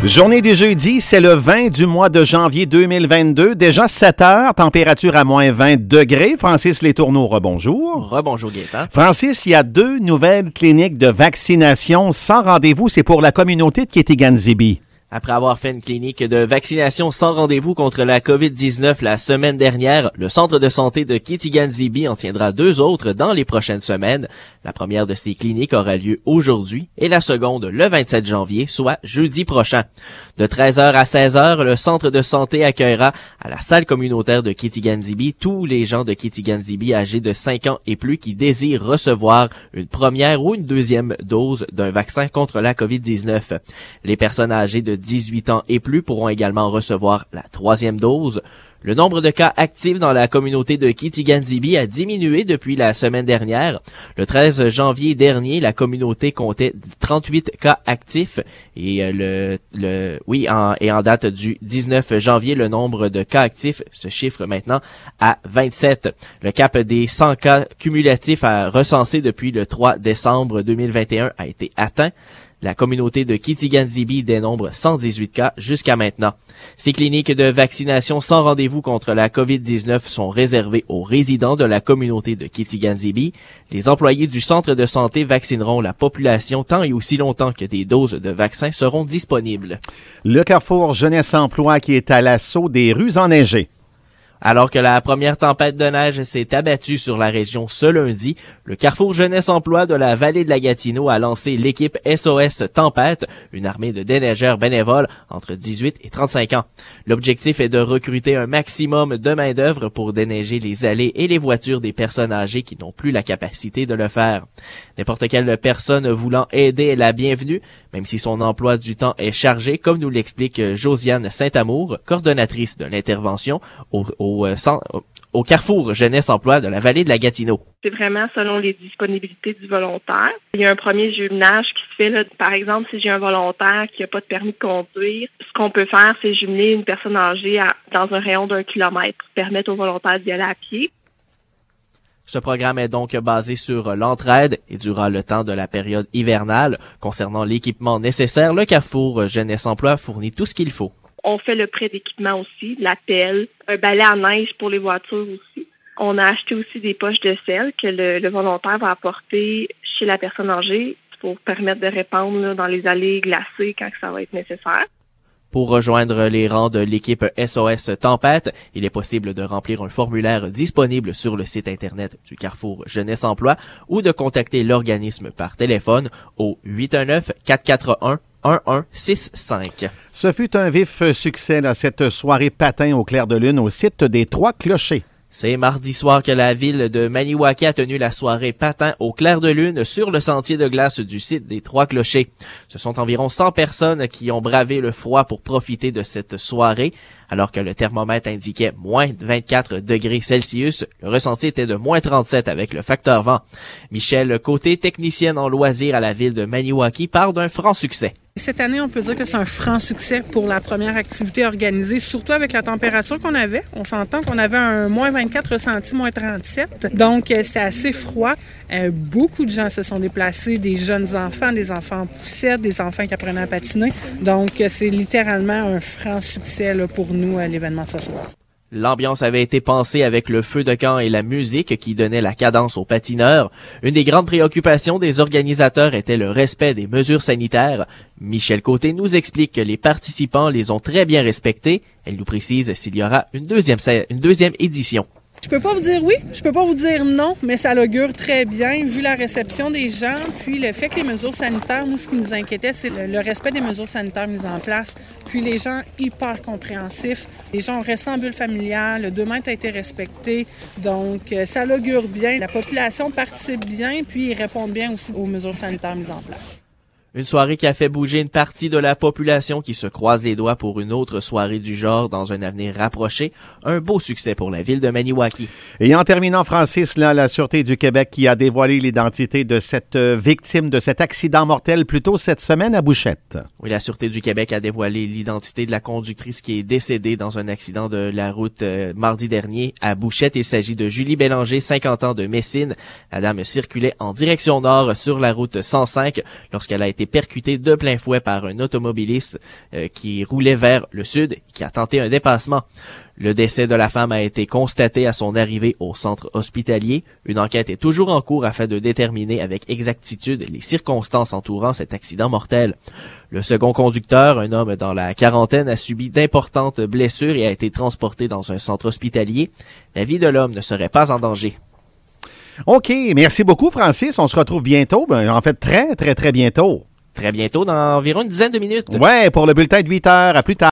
Journée du jeudi, c'est le 20 du mois de janvier 2022. Déjà 7 heures, température à moins 20 degrés. Francis Letourneau, rebonjour. Rebonjour Gaétan. Francis, il y a 2 nouvelles cliniques de vaccination sans rendez-vous. C'est pour la communauté de Kétiganzibi. Après avoir fait une clinique de vaccination sans rendez-vous contre la COVID-19 la semaine dernière, le centre de santé de Kétiganzibi en tiendra 2 autres dans les prochaines semaines. La première de ces cliniques aura lieu aujourd'hui et la seconde le 27 janvier, soit jeudi prochain. De 13h à 16h, le centre de santé accueillera à la salle communautaire de Kétiganzibi tous les gens de Kétiganzibi âgés de 5 ans et plus qui désirent recevoir une première ou une deuxième dose d'un vaccin contre la COVID-19. Les personnes âgées de 18 ans et plus pourront également recevoir la 3e dose. Le nombre de cas actifs dans la communauté de Kétiganzibi a diminué depuis la semaine dernière. Le 13 janvier dernier, la communauté comptait 38 cas actifs et en date du 19 janvier, le nombre de cas actifs se chiffre maintenant à 27. Le cap des 100 cas cumulatifs à recenser depuis le 3 décembre 2021 a été atteint. La communauté de Kétiganzibi dénombre 118 cas jusqu'à maintenant. Ces cliniques de vaccination sans rendez-vous contre la COVID-19 sont réservées aux résidents de la communauté de Kétiganzibi. Les employés du centre de santé vaccineront la population tant et aussi longtemps que des doses de vaccins seront disponibles. Le Carrefour Jeunesse Emploi qui est à l'assaut des rues enneigées. Alors que la première tempête de neige s'est abattue sur la région ce lundi, le Carrefour Jeunesse Emploi de la vallée de la Gatineau a lancé l'équipe SOS Tempête, une armée de déneigeurs bénévoles entre 18 et 35 ans. L'objectif est de recruter un maximum de main-d'œuvre pour déneiger les allées et les voitures des personnes âgées qui n'ont plus la capacité de le faire. N'importe quelle personne voulant aider est la bienvenue, même si son emploi du temps est chargé, comme nous l'explique Josiane Saint-Amour, coordonnatrice de l'intervention au Carrefour Jeunesse Emploi de la vallée de la Gatineau. C'est vraiment selon les disponibilités du volontaire. Il y a un premier jumelage qui se fait, là. Par exemple, si j'ai un volontaire qui n'a pas de permis de conduire, ce qu'on peut faire, c'est jumeler une personne âgée dans un rayon d'1 kilomètre pour permettre au volontaire d'y aller à pied. Ce programme est donc basé sur l'entraide et durant le temps de la période hivernale. Concernant l'équipement nécessaire, le Carrefour Jeunesse Emploi fournit tout ce qu'il faut. On fait le prêt d'équipement aussi, de la pelle, un balai à neige pour les voitures aussi. On a acheté aussi des poches de sel que le volontaire va apporter chez la personne âgée pour permettre de répandre là, dans les allées glacées quand ça va être nécessaire. Pour rejoindre les rangs de l'équipe SOS Tempête, il est possible de remplir un formulaire disponible sur le site Internet du Carrefour Jeunesse Emploi ou de contacter l'organisme par téléphone au 819-441-1165. Ce fut un vif succès, là, cette soirée patin au clair de lune au site des Trois Clochers. C'est mardi soir que la ville de Maniwaki a tenu la soirée patin au clair de lune sur le sentier de glace du site des Trois Clochers. Ce sont environ 100 personnes qui ont bravé le froid pour profiter de cette soirée. Alors que le thermomètre indiquait moins 24 degrés Celsius, le ressenti était de moins 37 avec le facteur vent. Michel Côté, technicienne en loisirs à la ville de Maniwaki, parle d'un franc succès. Cette année, on peut dire que c'est un franc succès pour la première activité organisée, surtout avec la température qu'on avait. On s'entend qu'on avait un moins 24 ressenti, moins 37. Donc, c'est assez froid. Beaucoup de gens se sont déplacés, des jeunes enfants, des enfants en poussette, des enfants qui apprenaient à patiner. Donc, c'est littéralement un franc succès là, pour nous à l'événement ce soir. L'ambiance avait été pensée avec le feu de camp et la musique qui donnait la cadence aux patineurs. Une des grandes préoccupations des organisateurs était le respect des mesures sanitaires. Michel Côté nous explique que les participants les ont très bien respectées. Elle nous précise s'il y aura une deuxième édition. Je peux pas vous dire oui, je peux pas vous dire non, mais ça l'augure très bien vu la réception des gens, puis le fait que les mesures sanitaires, nous, ce qui nous inquiétait, c'est le respect des mesures sanitaires mises en place, puis les gens hyper compréhensifs. Les gens ont resté en bulle familiale, le 2 mètres a été respecté, donc ça l'augure bien. La population participe bien, puis ils répondent bien aussi aux mesures sanitaires mises en place. Une soirée qui a fait bouger une partie de la population qui se croise les doigts pour une autre soirée du genre dans un avenir rapproché. Un beau succès pour la ville de Maniwaki. Et en terminant, Francis, là, la Sûreté du Québec qui a dévoilé l'identité de cette victime de cet accident mortel plus tôt cette semaine à Bouchette. Oui, la Sûreté du Québec a dévoilé l'identité de la conductrice qui est décédée dans un accident de la route mardi dernier à Bouchette. Il s'agit de Julie Bélanger, 50 ans de Messine. La dame circulait en direction nord sur la route 105 lorsqu'elle a été été percuté de plein fouet par un automobiliste qui roulait vers le sud et qui a tenté un dépassement. Le décès de la femme a été constaté à son arrivée au centre hospitalier. Une enquête est toujours en cours afin de déterminer avec exactitude les circonstances entourant cet accident mortel. Le second conducteur, un homme dans la quarantaine, a subi d'importantes blessures et a été transporté dans un centre hospitalier. La vie de l'homme ne serait pas en danger. OK, merci beaucoup, Francis. On se retrouve bientôt. En fait, très, très, très bientôt. Très bientôt, dans environ une dizaine de minutes. Ouais, pour le bulletin de 8 heures. À plus tard.